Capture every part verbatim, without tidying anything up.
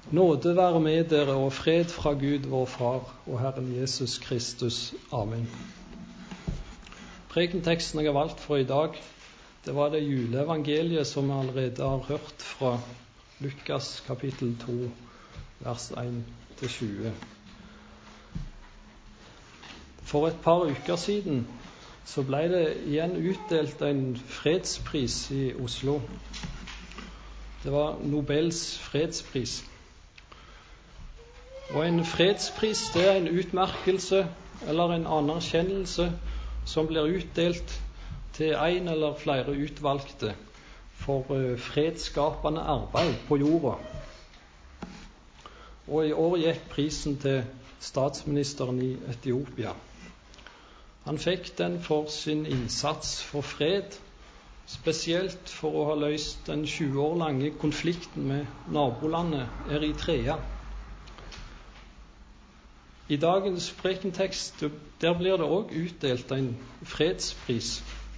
Nåde være med dere og fred fra Gud vår Far og Herren Jesus Kristus. Amen. Prekenteksten jeg har valgt for i dag, det var det juleevangeliet som vi allerede har hørt fra Lukas kapittel to, vers én til tjue. For et par uker siden så ble det igjen utdelt en fredspris i Oslo. Det var Nobels fredspris. Og en fredspris, det er en utmerkelse eller en anerkjennelse som blir utdelt til en eller flere utvalgte for fredsskapende arbeid på jorda. Og i år gikk prisen til statsministeren i Etiopia. Han fikk den for sin innsats for fred, spesielt for å ha løst den tjue år lange konflikten med nabolandet Eritrea. I dagens prekentekst der blir det også utdelt en fredspris.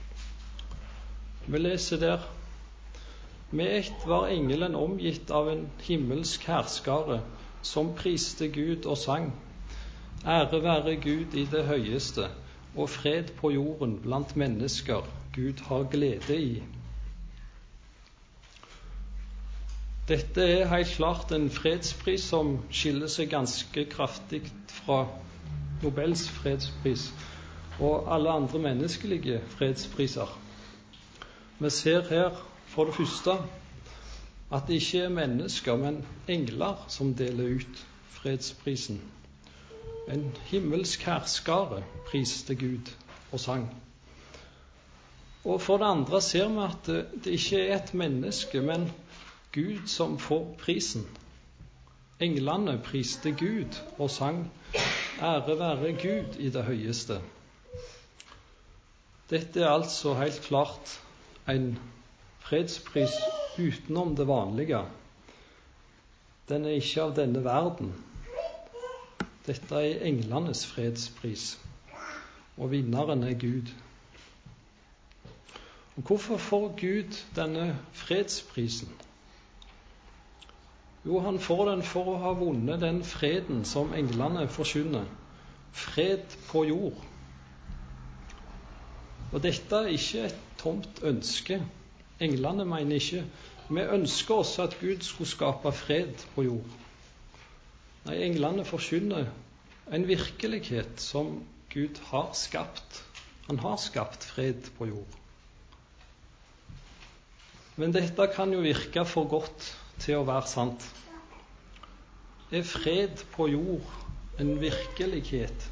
Vi leser der: Med ett var engelen omgitt av en himmelsk herskare som priste Gud og sang: Ære være Gud i det høyeste, og fred på jorden blant mennesker Gud har glede i. Dette er helt klart en fredspris som skiller seg ganske kraftig fra Nobels fredspris og alle andre menneskelige fredspriser. Vi ser her for det første at det ikke er mennesker, men engler som deler ut fredsprisen. En himmelsk herskare priste Gud og sang. Og for det andre ser vi at det, det ikke er et menneske, men Gud som får prisen. Englene priste Gud og sang: Ære være Gud i det høyeste. Dette er altså helt klart en fredspris utenom det vanlige. Den er ikke av denne verden. Dette er englenes fredspris, og vinneren er Gud. Og hvorfor får Gud denne fredsprisen? Jo, han får den for å ha vunnet den freden som englene forkynner. Fred på jord. Og dette er ikke et tomt ønske. Englene mener ikke vi ønsker oss at Gud skulle skape fred på jord. Nei, englene forkynner en virkelighet som Gud har skapt. Han har skapt fred på jord. Men dette kan jo virke for godt til å være sant. Er fred på jord en virkelighet?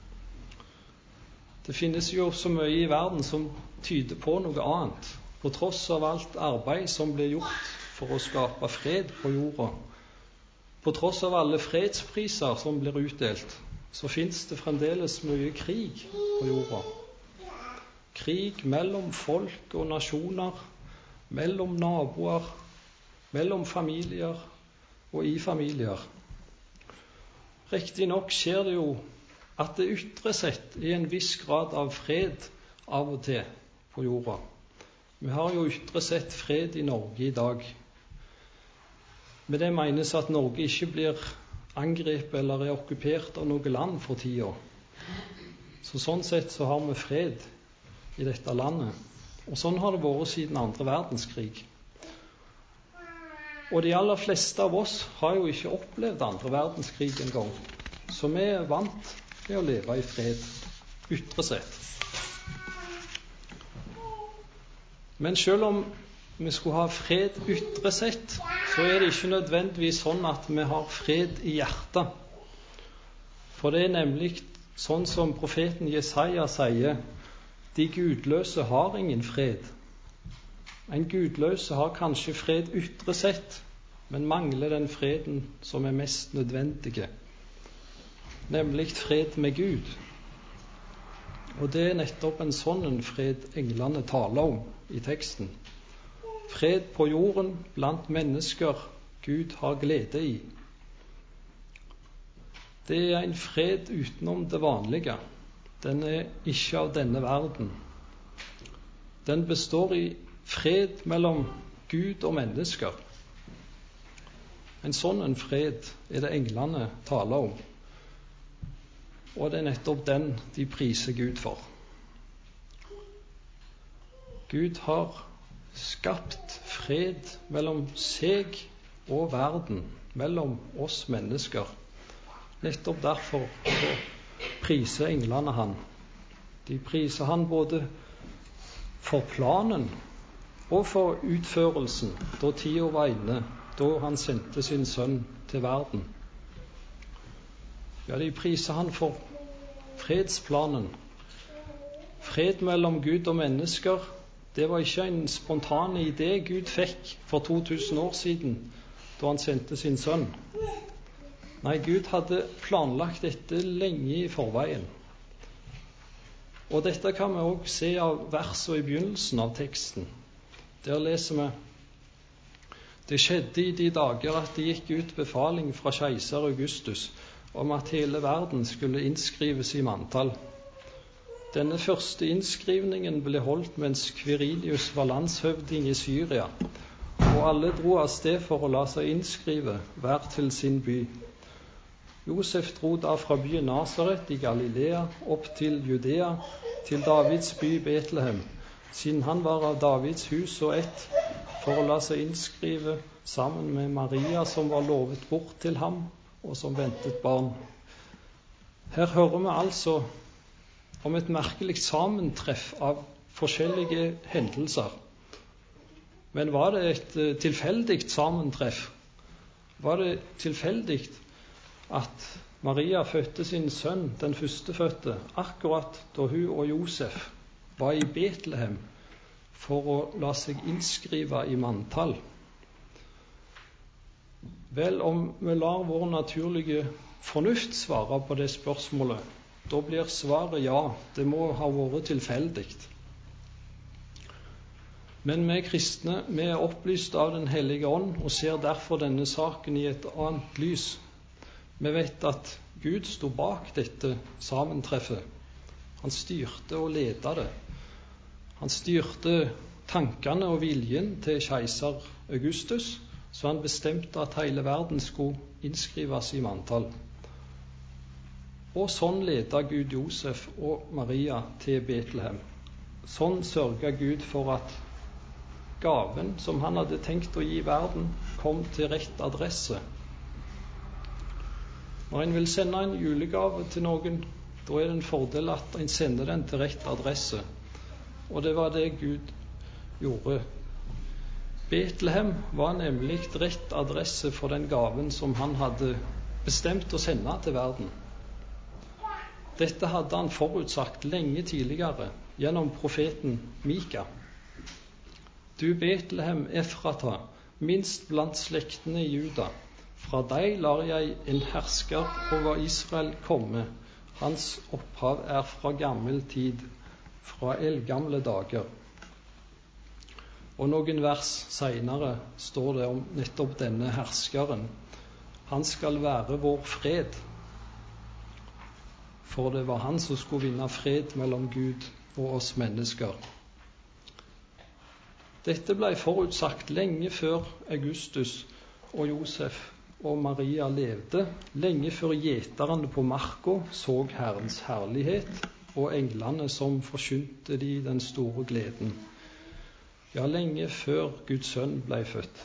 Det finnes jo så mye i verden som tyder på noe annet. På tross av alt arbeid som blir gjort for å skape fred på jorda, på tross av alle fredspriser som blir utdelt, så finnes det fremdeles mye krig på jorda. Krig mellom folk og nasjoner, mellom naboer, mellom familier og i familier. Riktig nok skjer det jo at det ytre sett er en viss grad av fred av og til på jorda. Vi har jo ytre sett fred i Norge i dag. Med det menes at Norge ikke blir angrepet eller er okkupert av noe land for tida. Så sånn sett så har vi fred i dette landet. Og sånn har det vært siden andre verdenskrig. Og de aller fleste av oss har jo ikke opplevd andre verdenskrig engang. Så vi er vant til å leve i fred, ytre sett. Men selv om vi skulle ha fred ytre sett, så er det ikke nødvendigvis sånn at vi har fred i hjertet. For det er nemlig sånn som profeten Jesaja sier: de gudløse har ingen fred. En gudløse har kanskje fred ytre sett, men mangler den freden som er mest nødvendige, nemlig fred med Gud. Og det er nettopp en sånn en fred englene taler om i teksten. Fred på jorden blant mennesker Gud har glede i. Det er en fred utenom det vanlige. Den er ikke av denne verden. Den består i fred mellom Gud og mennesker. En sånn en fred er det englene taler om. Og det er nettopp den de priser Gud for. Gud har skapt fred mellom seg og verden, mellom oss mennesker. Nettopp derfor så priser englene han. De priser han både for planen og for utførelsen, da tida var inne, da han sendte sin sønn til verden. Ja, de priser han for fredsplanen. Fred mellom Gud og mennesker, det var ikke en spontan idé Gud fikk for to tusen år siden, da han sendte sin sønn. Nei, Gud hadde planlagt dette lenge i forveien. Og dette kan vi også se av versene i begynnelsen av teksten. Der leser vi: Det skjedde i de dager at det gikk ut befaling fra keiser Augustus om at hele verden skulle innskrives i manntall. Denne første innskrivningen ble holdt mens Quirinius var landshøvding i Syria, og alle dro av sted for å la seg innskrive, hver til sin by. Josef dro da fra byen Nazaret i Galilea opp til Judea, til Davids by Betlehem, siden han var av Davids hus og ett, for å la seg innskrive sammen med Maria, som var lovet bort til ham, og som ventet barn. Her hører vi altså om et merkelig sammentreff av forskjellige hendelser. Men var det et tilfeldig sammentreff? Var det tilfeldig at Maria fødte sin sønn, den førstefødte, akkurat da hun og Josef var i Betlehem for å la seg innskrive i manntall? Vel, om vi lar vår naturlige fornuft svare på det spørsmålet, da blir svaret ja, det må ha vært tilfeldig. Men vi kristne, vi er opplyst av Den hellige ånd og ser derfor denne saken i et annet lys. Vi vet at Gud sto bak dette sammentreffet. Han styrte og ledet det. Han styrte tankene og viljen til keiser Augustus, så han bestemte at hele verden skulle innskrives i manntall. Og sånn ledet Gud Josef og Maria til Betlehem. Sånn sørget Gud for at gaven som han hadde tenkt å gi verden, kom til rett adresse. Når en vil sende en julegave til noen, da er det en fordel at en sender den til rett adresse. Og det var det Gud gjorde. Betlehem var nemlig rett adresse for den gaven som han hadde bestemt å sende til verden. Dette hadde han forutsagt lenge tidligere gjennom profeten Mika. Du Betlehem Efrata, minst blant slektene i Juda, fra deg lar jeg en hersker over Israel komme. Hans opphav er fra gammel tid, fra eldgamle dager. Og noen vers senere står det om nettopp denne herskeren. Han skal være vår fred. For det var han som skulle vinne fred mellom Gud og oss mennesker. Dette ble forutsagt lenge før Augustus og Josef og Maria levde, lenge før gjeterne på marka så Herrens herlighet, og englene som forkynte de den store gleden. Ja, lenge før Guds sønn ble født.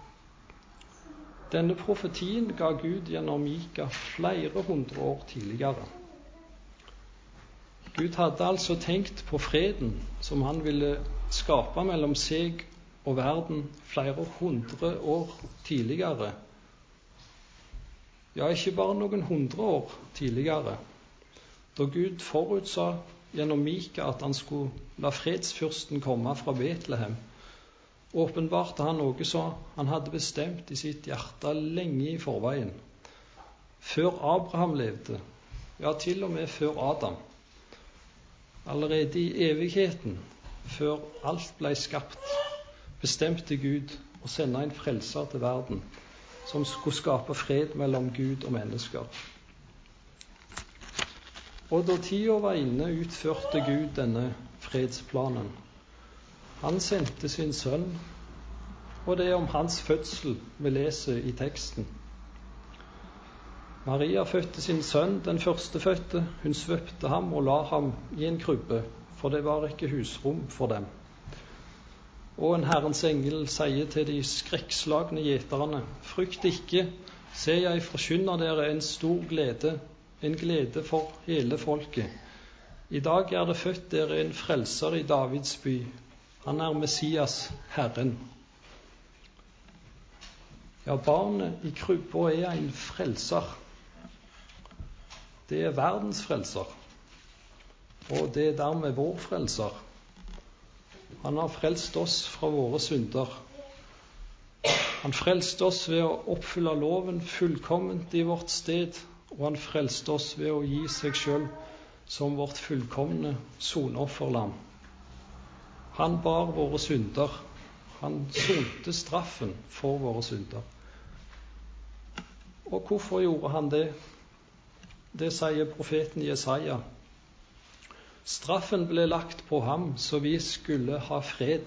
Denne profetien ga Gud gjennom Mika flere hundre år tidligere. Gud hadde altså tenkt på freden som han ville skape mellom seg og verden flere hundre år tidligere. Ja, ikke bare noen hundre år tidligere. Da Gud forutsa gjennom Mika at han skulle la fredsfyrsten komme fra Betlehem, åpenbarte han noe så han hadde bestemt i sitt hjerte lenge i forveien. Før Abraham levde, ja, til og med før Adam. Allerede i evigheten, før alt ble skapt, bestemte Gud å sende en frelser til verden, som skulle skape fred mellom Gud og mennesker. Og da tida var inne, utførte Gud denne fredsplanen. Han sendte sin sønn, og det er om hans fødsel vi leser i teksten. Maria fødte sin sønn, den førstefødte. Hun svøpte ham og la ham i en krybbe, for det var ikke husrom for dem. Og en Herrens engel sier til de skrekkslagne gjeterne: Frykt ikke, se, jeg forkynner dere en stor glede, en glede for hele folket. I dag er det født dere en frelser i Davids by. Han er Messias, Herren. Ja, barnet i krybba er en frelser. Det er verdens frelser, og det er dermed vår frelser. Han har frelst oss fra våre synder. Han frelste oss ved å oppfylle loven fullkomment i vårt sted, og han frelste oss ved å gi seg selv som vårt fullkomne sonofferlam. Han bar våre synder. Han sonte straffen for våre synder. Og hvorfor gjorde han det? Det sier profeten Jesaja. Straffen ble lagt på ham, så vi skulle ha fred.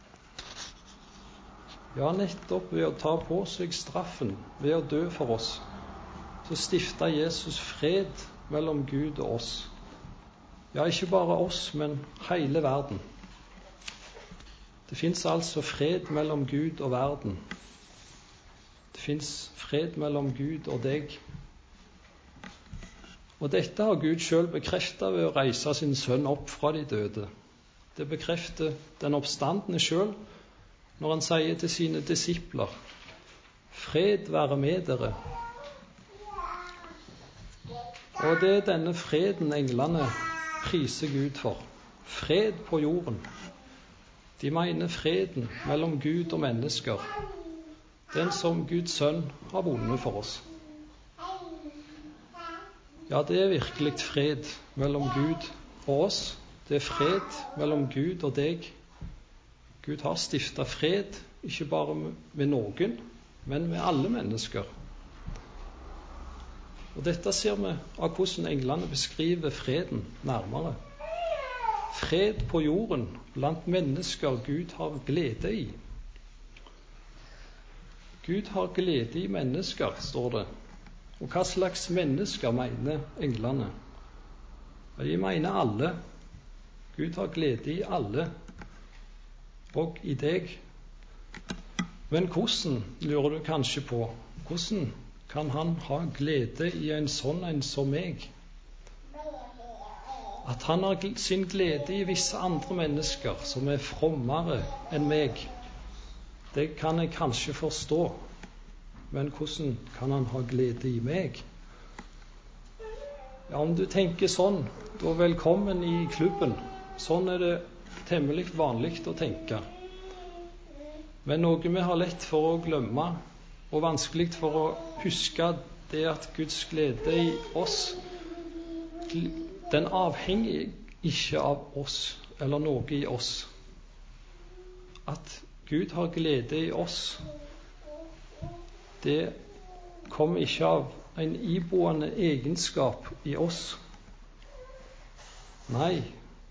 Ja, nettopp ved å ta på seg straffen, ved å dø for oss, så stiftet Jesus fred mellom Gud og oss. Ja, ikke bare oss, men hele verden. Det finnes altså fred mellom Gud og verden. Det finnes fred mellom Gud og deg. Og dette har Gud selv bekreftet ved å reise sin sønn opp fra de døde. Det bekrefter den oppstandende selv når han sier til sine disipler: Fred være med dere. Og det er denne freden englene priser Gud for. Fred på jorden. De mener freden mellom Gud og mennesker, den som Guds sønn har vunnet for oss. Ja, det er virkelig fred mellom Gud og oss. Det er fred mellom Gud og deg. Gud har stiftet fred, ikke bare med noen, men med alle mennesker. Og dette ser vi av hvordan englene beskriver freden nærmere. Fred på jorden blant mennesker Gud har glede i. Gud har glede i mennesker, står det. Og hva slags mennesker mener englene? De mener alle. Gud har glede i alle, og i deg. Men hvordan, lurer du kanskje på, hvordan kan han ha glede i en sånn en som meg? At han har sin glede i visse andre mennesker som er frommere enn meg, det kan jeg kanskje forstå. Men hvordan kan han ha glede i meg? Ja, om du tenker sånn, da velkommen i klubben. Sånn er det temmelig vanlig å tenke. Men noe vi har lett for å glemme, og vanskelig for å huske, det er at Guds glede i oss, den avhenger ikke av oss, eller noe i oss. At Gud har glede i oss, det kommer ikke av en iboende egenskap i oss. Nei.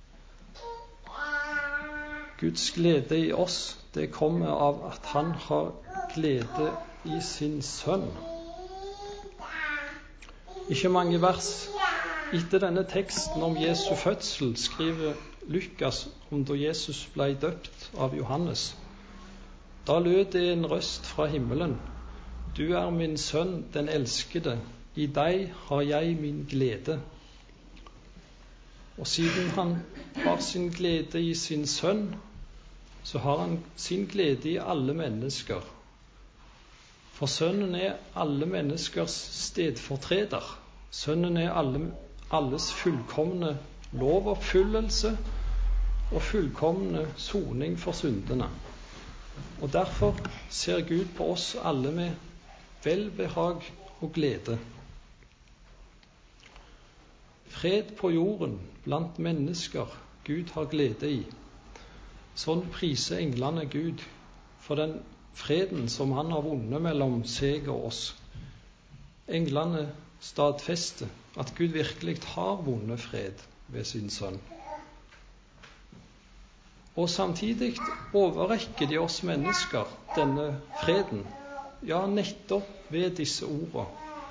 Guds glede i oss, det kommer av at han har glede i sin sønn. Ikke mange vers etter denne teksten om Jesu fødsel skriver Lukas om da Jesus ble døpt av Johannes. Da lød det en røst fra himmelen: Du er min sønn, den elskede. I deg har jeg min glede. Og siden han har sin glede i sin sønn, så har han sin glede i alle mennesker. For sønnen er alle menneskers stedfortreder. Sønnen er alle, alles fullkomne lovoppfyllelse og fullkomne soning for syndene. Og derfor ser Gud på oss alle med velbehag og glede. Fred på jorden blant mennesker Gud har glede i. Sånn priser englene Gud for den freden som han har vunnet mellom seg og oss. Englene stadfester at Gud virkelig har vunnet fred ved sin sønn. Og samtidig overrekker de oss mennesker denne freden, ja, nettopp ved disse ordene.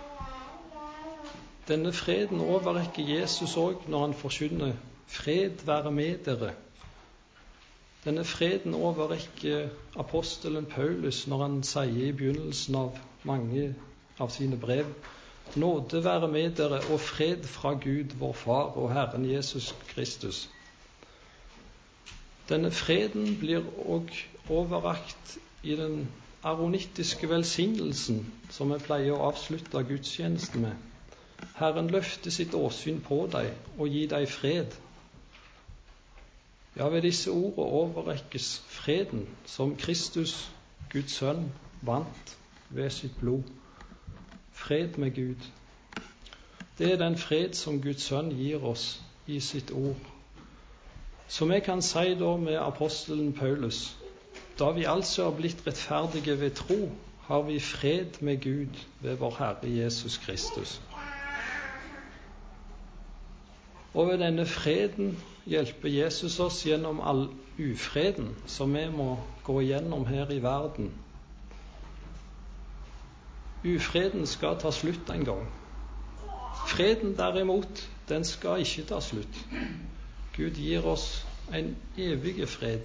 Denne freden overrekker Jesus også når han forkynner fred være med dere. Denne freden overrekker apostelen Paulus når han sier i begynnelsen av mange av sine brev: nåde være med dere og fred fra Gud vår Far og Herren Jesus Kristus. Denne freden blir også overrakt i den aronittiske velsignelsen som vi pleier å avslutte gudstjenesten med. Herren løfter sitt åsyn på deg og gi deg fred. Ja, ved disse ordene overrekkes freden som Kristus, Guds sønn, vant ved sitt blod. Fred med Gud. Det er den fred som Guds sønn gir oss i sitt ord. Så vi kan si da med apostelen Paulus: da vi altså har blitt rettferdige ved tro, har vi fred med Gud ved vår Herre Jesus Kristus. Og ved denne freden hjelper Jesus oss gjennom all ufreden som vi må gå igjennom her i verden. Ufreden skal ta slutt en gang. Freden derimot, den skal ikke ta slutt. Gud gir oss en evig fred.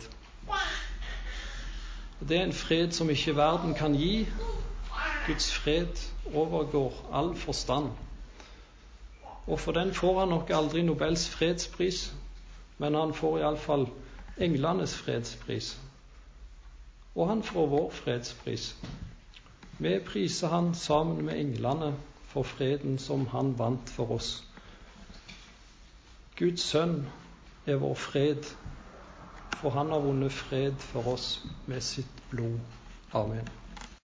Det er en fred som ikke verden kan gi. Guds fred overgår all forstand. Og for den får han nok aldri Nobels fredspris, men han får i alle fall englenes fredspris. Og han får vår fredspris. Vi priser han sammen med englene for freden som han vant for oss. Guds sønn er vår fred, for han har vunnet fred for oss med sitt blod. Amen.